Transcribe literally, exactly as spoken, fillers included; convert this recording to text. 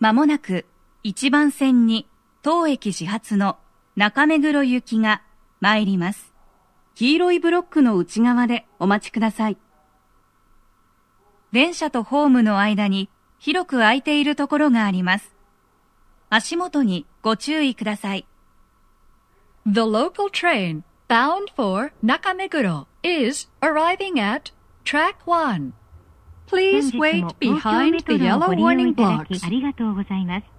まもなく一番線に当駅始発の中目黒行きが参ります。黄色いブロックの内側でお待ちください。電車とホームの間に広く空いているところがあります。足元にご注意ください。 The local train bound for Nakameguro is arriving at track one. Please wait behind the yellow warning blocks. ありがとうございます。